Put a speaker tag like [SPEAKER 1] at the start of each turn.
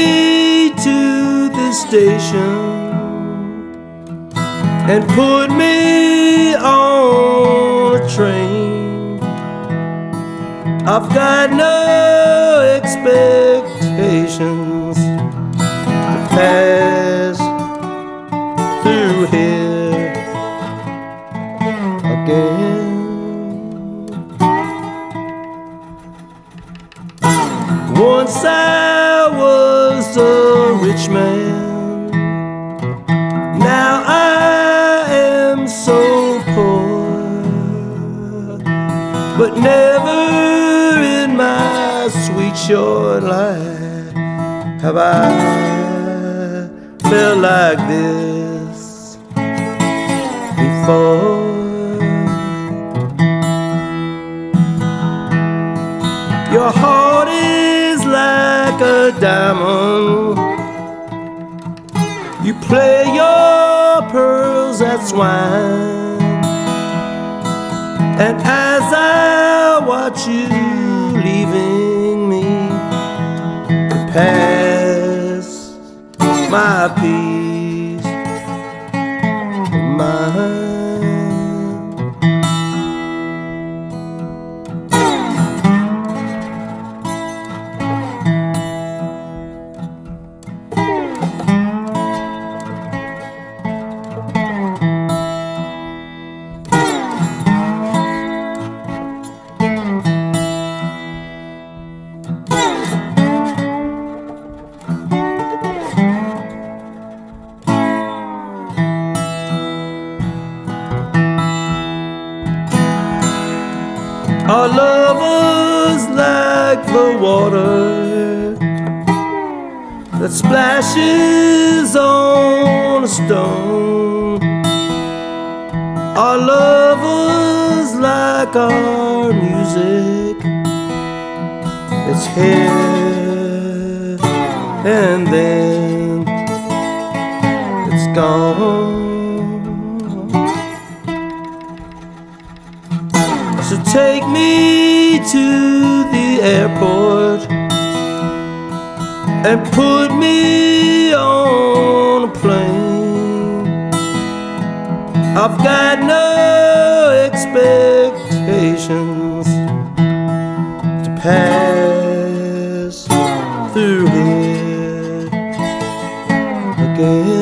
[SPEAKER 1] me to the station and put me on a train. I've got no expectations to pass through here again. Once I was a rich man, now I am so poor, but never in my sweet short life have I felt like this before. Your heart is like a diamond. You play your pearls at swine, and as I watch you leaving me to pass my peace of mind. Our love was like the water that splashes on a stone. Our love was like our music. It's here and then it's gone. So take me to the airport and put me on a plane. I've got no expectations to pass through here again.